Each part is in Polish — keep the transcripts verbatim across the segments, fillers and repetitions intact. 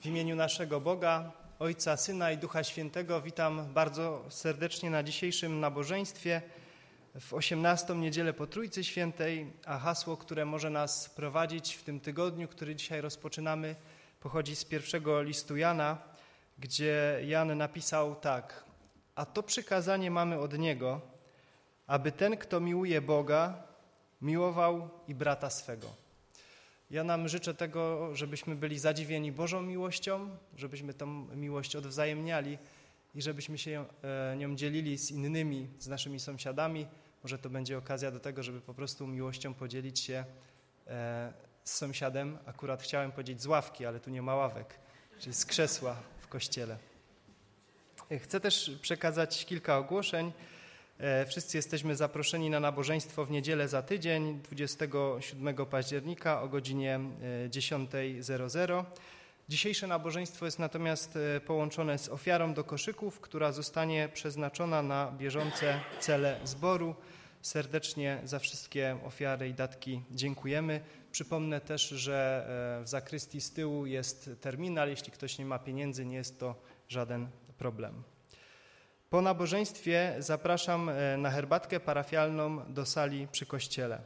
W imieniu naszego Boga, Ojca, Syna i Ducha Świętego witam bardzo serdecznie na dzisiejszym nabożeństwie w osiemnastą niedzielę po Trójcy Świętej, a hasło, które może nas prowadzić w tym tygodniu, który dzisiaj rozpoczynamy, pochodzi z pierwszego listu Jana, gdzie Jan napisał tak: a to przykazanie mamy od Niego, aby ten, kto miłuje Boga, miłował i brata swego. Ja nam życzę tego, żebyśmy byli zadziwieni Bożą miłością, żebyśmy tą miłość odwzajemniali i żebyśmy się nią dzielili z innymi, z naszymi sąsiadami. Może to będzie okazja do tego, żeby po prostu miłością podzielić się z sąsiadem. Akurat chciałem powiedzieć z ławki, ale tu nie ma ławek, czyli z krzesła w kościele. Chcę też przekazać kilka ogłoszeń. Wszyscy jesteśmy zaproszeni na nabożeństwo w niedzielę za tydzień, dwudziestego siódmego października o godzinie dziesiąta zero zero. Dzisiejsze nabożeństwo jest natomiast połączone z ofiarą do koszyków, która zostanie przeznaczona na bieżące cele zboru. Serdecznie za wszystkie ofiary i datki dziękujemy. Przypomnę też, że w zakrystii z tyłu jest terminal. Jeśli ktoś nie ma pieniędzy, nie jest to żaden problem. Po nabożeństwie zapraszam na herbatkę parafialną do sali przy kościele.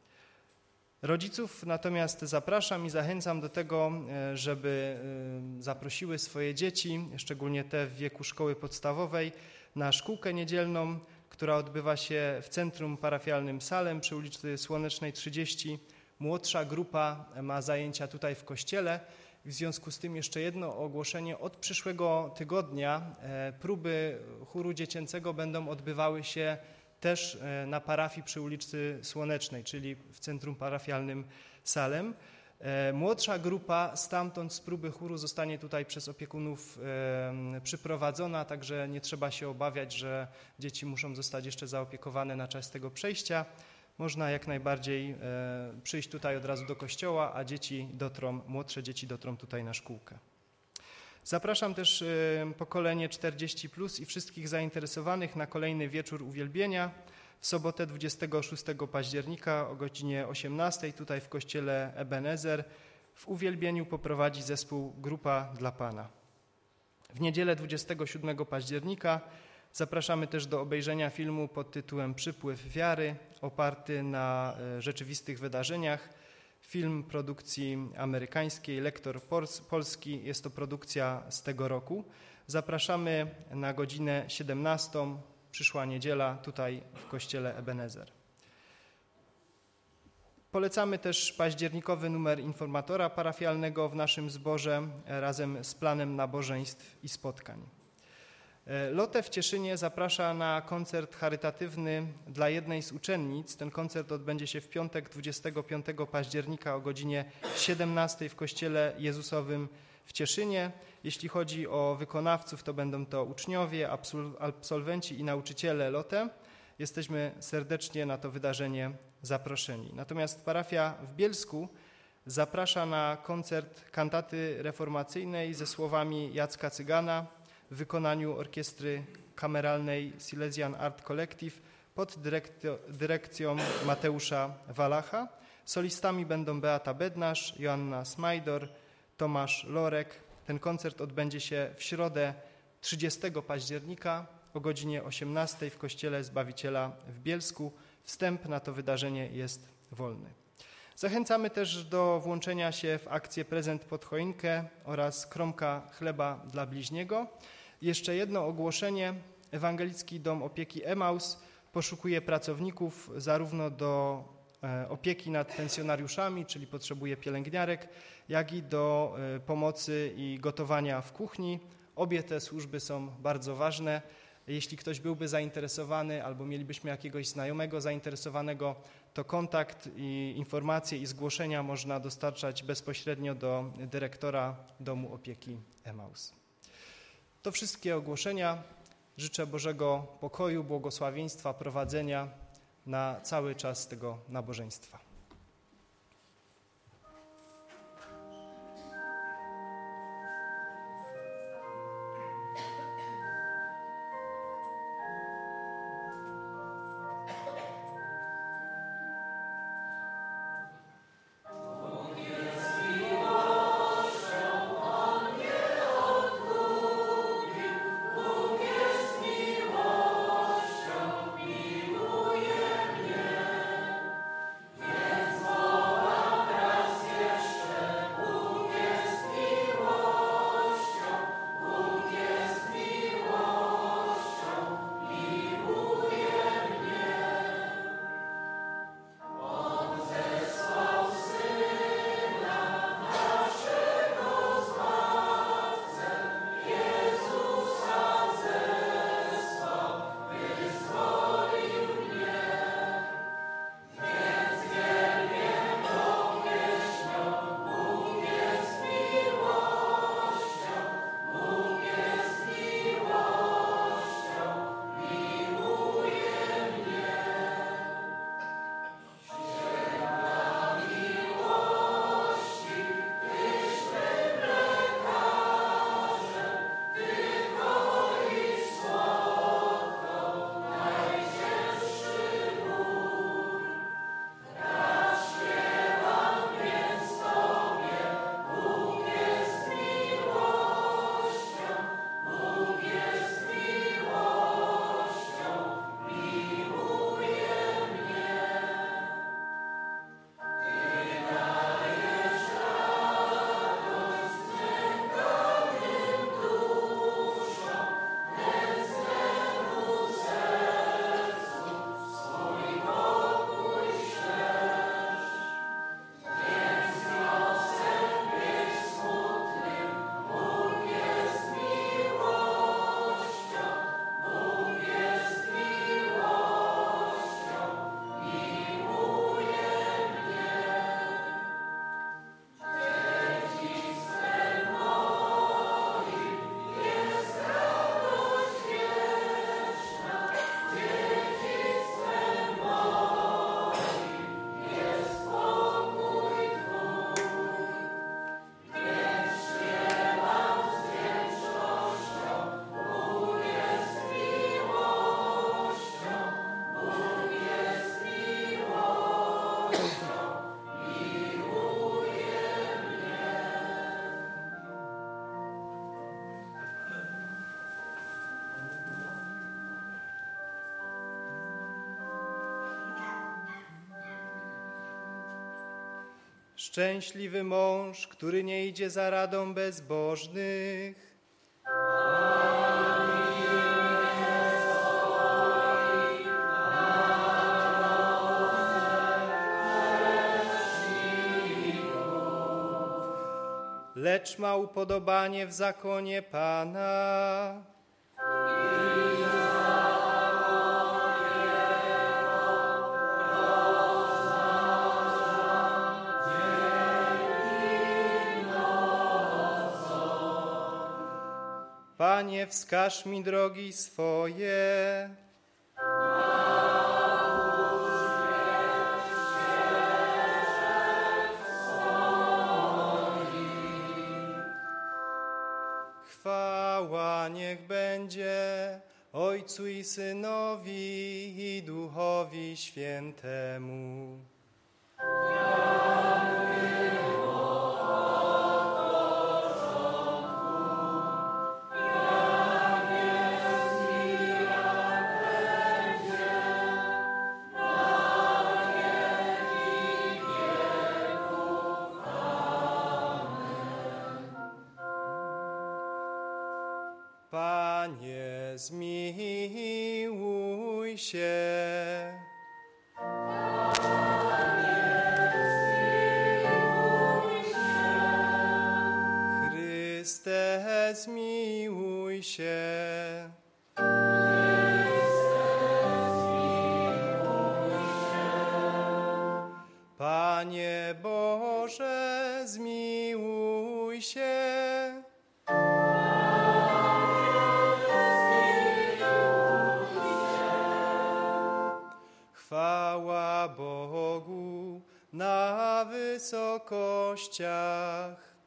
Rodziców natomiast zapraszam i zachęcam do tego, żeby zaprosiły swoje dzieci, szczególnie te w wieku szkoły podstawowej, na szkółkę niedzielną, która odbywa się w centrum parafialnym Salem przy ulicy Słonecznej trzydzieści. Młodsza grupa ma zajęcia tutaj w kościele. W związku z tym jeszcze jedno ogłoszenie. Od przyszłego tygodnia próby chóru dziecięcego będą odbywały się też na parafii przy ulicy Słonecznej, czyli w centrum parafialnym Salem. Młodsza grupa stamtąd z próby chóru zostanie tutaj przez opiekunów przyprowadzona, także nie trzeba się obawiać, że dzieci muszą zostać jeszcze zaopiekowane na czas tego przejścia. Można jak najbardziej przyjść tutaj od razu do kościoła, a dzieci dotrą, młodsze dzieci dotrą tutaj na szkółkę. Zapraszam też pokolenie czterdzieści plus i wszystkich zainteresowanych na kolejny wieczór uwielbienia w sobotę dwudziestego szóstego października o godzinie osiemnastej tutaj w kościele Ebenezer. W uwielbieniu poprowadzi zespół Grupa dla Pana. W niedzielę dwudziestego siódmego października zapraszamy też do obejrzenia filmu pod tytułem Przypływ wiary, oparty na rzeczywistych wydarzeniach. Film produkcji amerykańskiej, lektor polski, jest to produkcja z tego roku. Zapraszamy na godzinę siedemnastą, przyszła niedziela, tutaj w kościele Ebenezer. Polecamy też październikowy numer informatora parafialnego w naszym zborze razem z planem nabożeństw i spotkań. Lotę w Cieszynie zaprasza na koncert charytatywny dla jednej z uczennic. Ten koncert odbędzie się w piątek dwudziestego piątego października o godzinie siedemnastej w Kościele Jezusowym w Cieszynie. Jeśli chodzi o wykonawców, to będą to uczniowie, absolwenci i nauczyciele Lotę. Jesteśmy serdecznie na to wydarzenie zaproszeni. Natomiast parafia w Bielsku zaprasza na koncert kantaty reformacyjnej ze słowami Jacka Cygana w wykonaniu orkiestry kameralnej Silesian Art Collective pod dyrekcją Mateusza Walacha. Solistami będą Beata Bednarz, Joanna Smajdor, Tomasz Lorek. Ten koncert odbędzie się w środę trzydziestego października o godzinie osiemnastej w Kościele Zbawiciela w Bielsku. Wstęp na to wydarzenie jest wolny. Zachęcamy też do włączenia się w akcję Prezent pod choinkę oraz kromka chleba dla bliźniego. Jeszcze jedno ogłoszenie. Ewangelicki Dom Opieki Emaus poszukuje pracowników zarówno do opieki nad pensjonariuszami, czyli potrzebuje pielęgniarek, jak i do pomocy i gotowania w kuchni. Obie te służby są bardzo ważne. Jeśli ktoś byłby zainteresowany albo mielibyśmy jakiegoś znajomego zainteresowanego, to kontakt i informacje i zgłoszenia można dostarczać bezpośrednio do dyrektora Domu Opieki Emaus. To wszystkie ogłoszenia. Życzę Bożego pokoju, błogosławieństwa, prowadzenia na cały czas tego nabożeństwa. On jest miłością, on jest Szczęśliwy mąż, który nie idzie za radą bezbożnych. Lecz ma upodobanie w zakonie Pana. Panie, wskaż mi drogi swoje. Chwała niech będzie Ojcu i Synowi i Duchowi Świętemu. Panie, zmiłuj się. Chryste, zmiłuj się. Panie Boże, zmiłuj się. Chwała Bogu na wysokościach.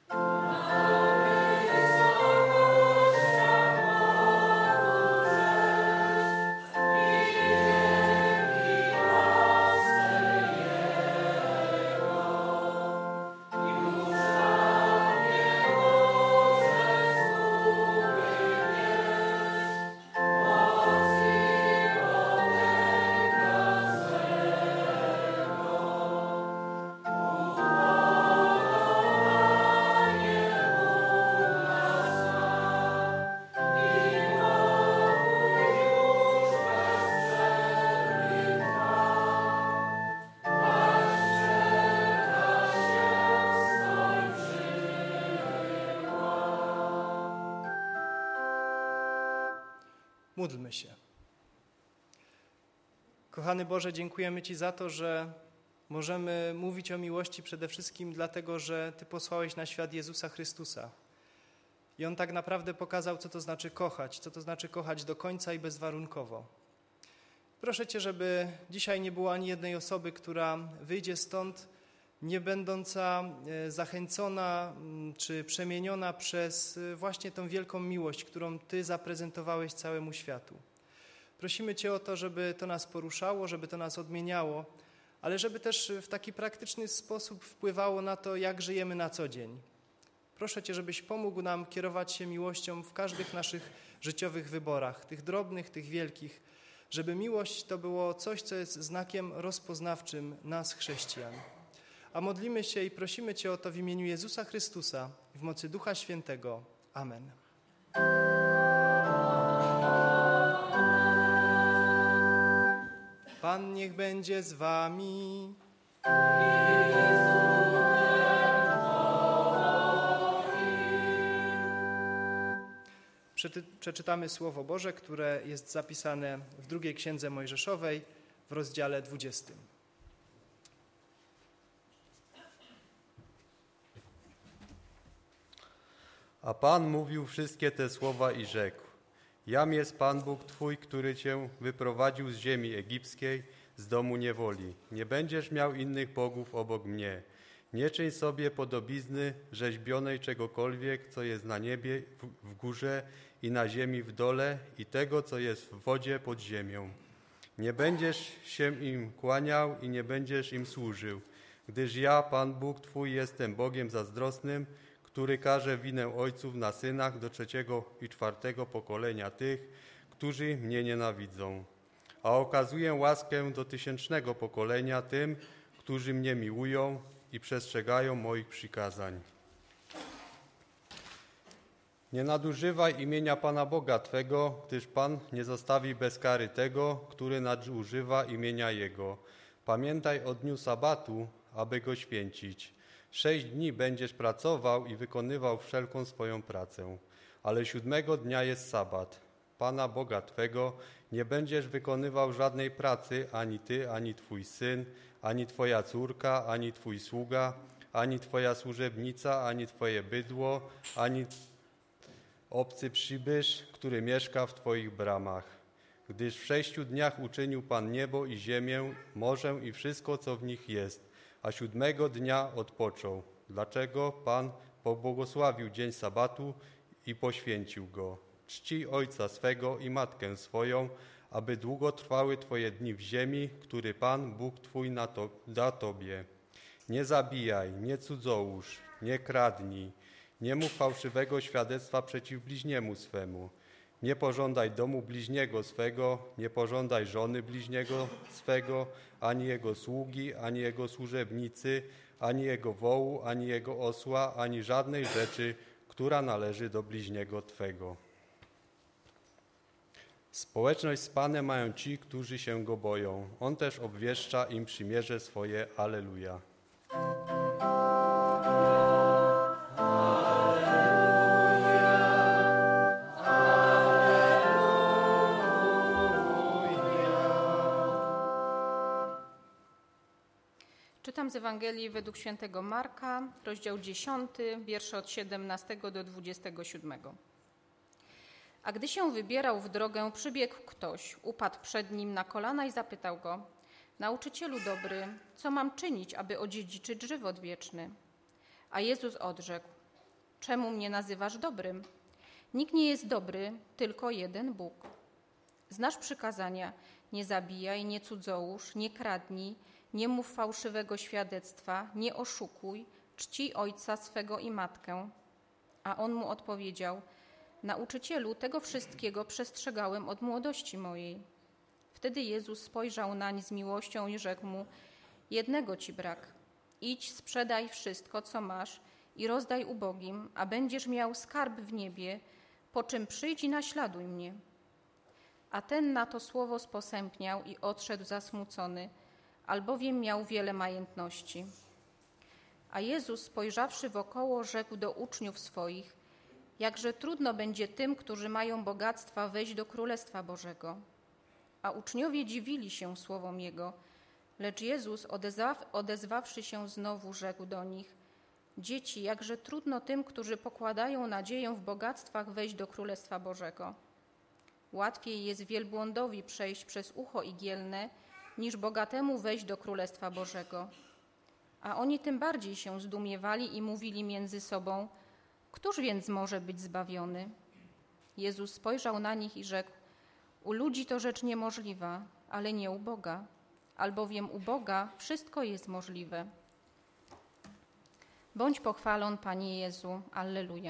Módlmy się. Kochany Boże, dziękujemy Ci za to, że możemy mówić o miłości przede wszystkim dlatego, że Ty posłałeś na świat Jezusa Chrystusa. I On tak naprawdę pokazał, co to znaczy kochać, co to znaczy kochać do końca i bezwarunkowo. Proszę Cię, żeby dzisiaj nie było ani jednej osoby, która wyjdzie stąd nie będąca zachęcona czy przemieniona przez właśnie tą wielką miłość, którą Ty zaprezentowałeś całemu światu. Prosimy Cię o to, żeby to nas poruszało, żeby to nas odmieniało, ale żeby też w taki praktyczny sposób wpływało na to, jak żyjemy na co dzień. Proszę Cię, żebyś pomógł nam kierować się miłością w każdych naszych życiowych wyborach, tych drobnych, tych wielkich, żeby miłość to było coś, co jest znakiem rozpoznawczym nas, chrześcijan. A modlimy się i prosimy Cię o to w imieniu Jezusa Chrystusa, w mocy Ducha Świętego. Amen. Pan niech będzie z wami. Przeczytamy Słowo Boże, które jest zapisane w drugiej Księdze Mojżeszowej w rozdziale dwudziestym. A Pan mówił wszystkie te słowa i rzekł: Jam jest Pan Bóg Twój, który Cię wyprowadził z ziemi egipskiej, z domu niewoli. Nie będziesz miał innych bogów obok mnie. Nie czyń sobie podobizny rzeźbionej czegokolwiek, co jest na niebie w górze i na ziemi w dole i tego, co jest w wodzie pod ziemią. Nie będziesz się im kłaniał i nie będziesz im służył, gdyż ja, Pan Bóg Twój, jestem Bogiem zazdrosnym, który każe winę ojców na synach do trzeciego i czwartego pokolenia tych, którzy mnie nienawidzą. A okazuję łaskę do tysięcznego pokolenia tym, którzy mnie miłują i przestrzegają moich przykazań. Nie nadużywaj imienia Pana Boga Twego, gdyż Pan nie zostawi bez kary tego, który nadużywa imienia Jego. Pamiętaj o dniu sabatu, aby go święcić. Sześć dni będziesz pracował i wykonywał wszelką swoją pracę, ale siódmego dnia jest sabat. Pana Boga Twego nie będziesz wykonywał żadnej pracy, ani Ty, ani Twój syn, ani Twoja córka, ani Twój sługa, ani Twoja służebnica, ani Twoje bydło, ani obcy przybysz, który mieszka w Twoich bramach. Gdyż w sześciu dniach uczynił Pan niebo i ziemię, morze i wszystko, co w nich jest, a siódmego dnia odpoczął. Dlaczego Pan pobłogosławił dzień sabatu i poświęcił go? Czcij ojca swego i matkę swoją, aby długo trwały Twoje dni w ziemi, który Pan, Bóg Twój, na to, da Tobie. Nie zabijaj, nie cudzołóż, nie kradnij, nie mów fałszywego świadectwa przeciw bliźniemu swemu. Nie pożądaj domu bliźniego swego, nie pożądaj żony bliźniego swego, ani jego sługi, ani jego służebnicy, ani jego wołu, ani jego osła, ani żadnej rzeczy, która należy do bliźniego Twego. Społeczność z Panem mają ci, którzy się Go boją. On też obwieszcza im przymierze swoje. Alleluja. Czytam z Ewangelii według świętego Marka, rozdział dziesiąty, wiersze od siedemnastego do dwudziestego siódmego. A gdy się wybierał w drogę, przybiegł ktoś, upadł przed nim na kolana i zapytał go: Nauczycielu dobry, co mam czynić, aby odziedziczyć żywot wieczny? A Jezus odrzekł: Czemu mnie nazywasz dobrym? Nikt nie jest dobry, tylko jeden Bóg. Znasz przykazania: nie zabijaj, nie cudzołóż, nie kradnij, nie mów fałszywego świadectwa, nie oszukuj, czcij ojca swego i matkę. A on mu odpowiedział: Nauczycielu, tego wszystkiego przestrzegałem od młodości mojej. Wtedy Jezus spojrzał nań z miłością i rzekł mu: Jednego ci brak. Idź, sprzedaj wszystko, co masz i rozdaj ubogim, a będziesz miał skarb w niebie, po czym przyjdź i naśladuj mnie. A ten na to słowo sposępniał i odszedł zasmucony, albowiem miał wiele majątności. A Jezus, spojrzawszy wokoło, rzekł do uczniów swoich: Jakże trudno będzie tym, którzy mają bogactwa, wejść do Królestwa Bożego. A uczniowie dziwili się słowom Jego, lecz Jezus, odezwaw, odezwawszy się znowu, rzekł do nich: Dzieci, jakże trudno tym, którzy pokładają nadzieję w bogactwach, wejść do Królestwa Bożego. Łatwiej jest wielbłądowi przejść przez ucho igielne, niż bogatemu wejść do Królestwa Bożego. A oni tym bardziej się zdumiewali i mówili między sobą: Któż więc może być zbawiony? Jezus spojrzał na nich i rzekł: U ludzi to rzecz niemożliwa, ale nie u Boga, albowiem u Boga wszystko jest możliwe. Bądź pochwalon, Panie Jezu. Alleluja.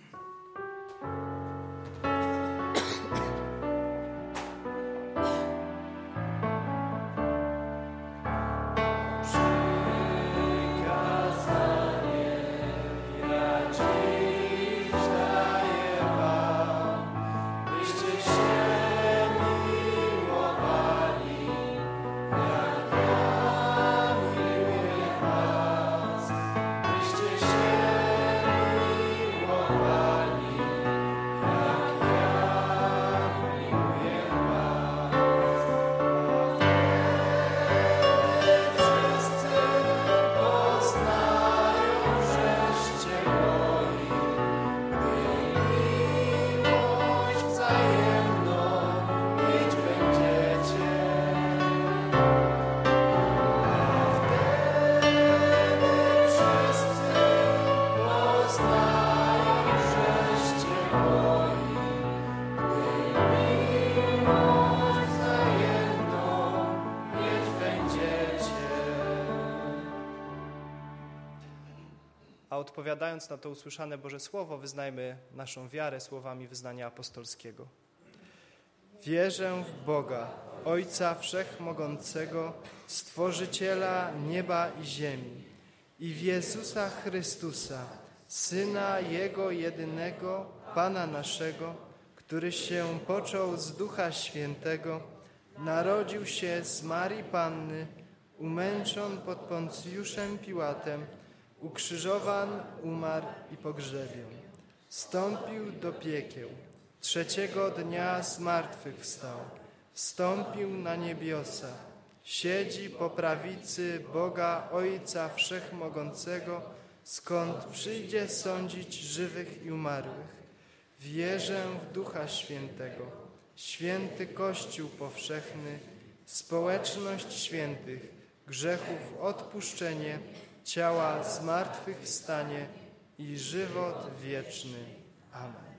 A odpowiadając na to usłyszane Boże Słowo, wyznajmy naszą wiarę słowami wyznania apostolskiego. Wierzę w Boga, Ojca Wszechmogącego, Stworzyciela nieba i ziemi i w Jezusa Chrystusa, Syna Jego jedynego, Pana naszego, który się począł z Ducha Świętego, narodził się z Marii Panny, umęczon pod Poncjuszem Piłatem, ukrzyżowan, umarł i pogrzebion. Wstąpił do piekieł, trzeciego dnia zmartwychwstał, wstąpił na niebiosa, siedzi po prawicy Boga Ojca Wszechmogącego, skąd przyjdzie sądzić żywych i umarłych. Wierzę w Ducha Świętego, święty Kościół powszechny, społeczność świętych, grzechów odpuszczenie, ciała zmartwychwstanie i żywot wieczny. Amen.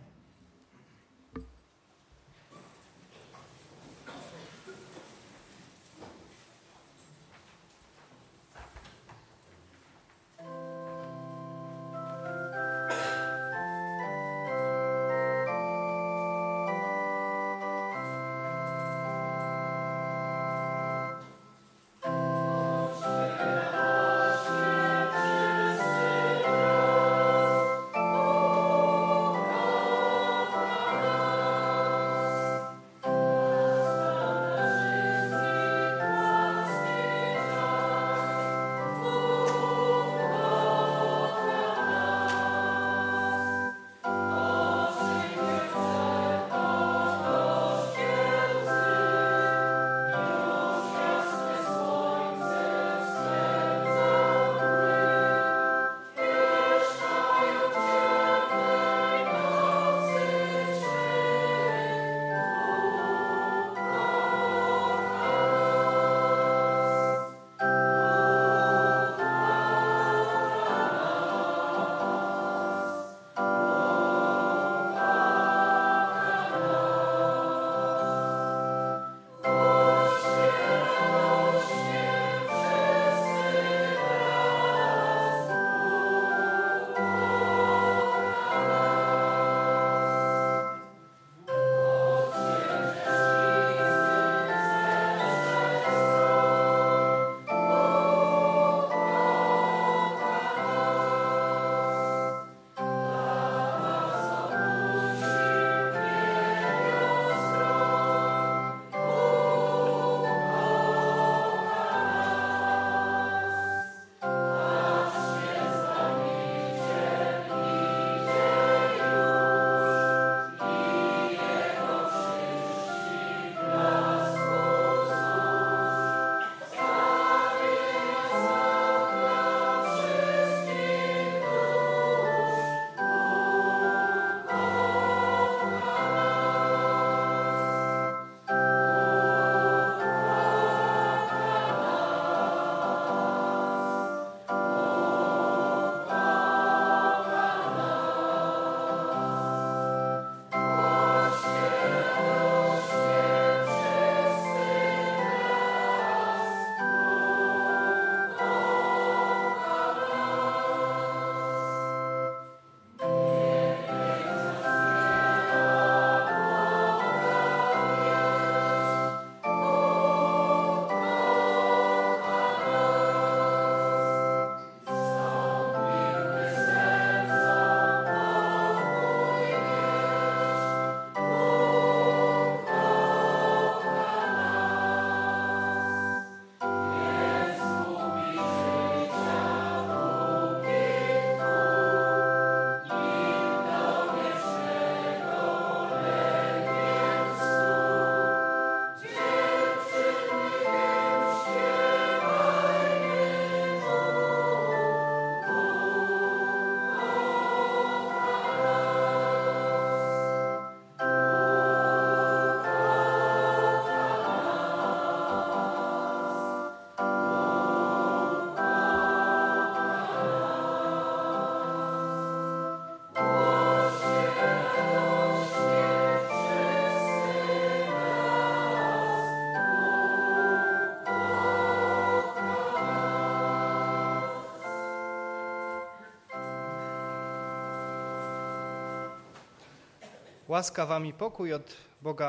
Łaska wam i pokój od Boga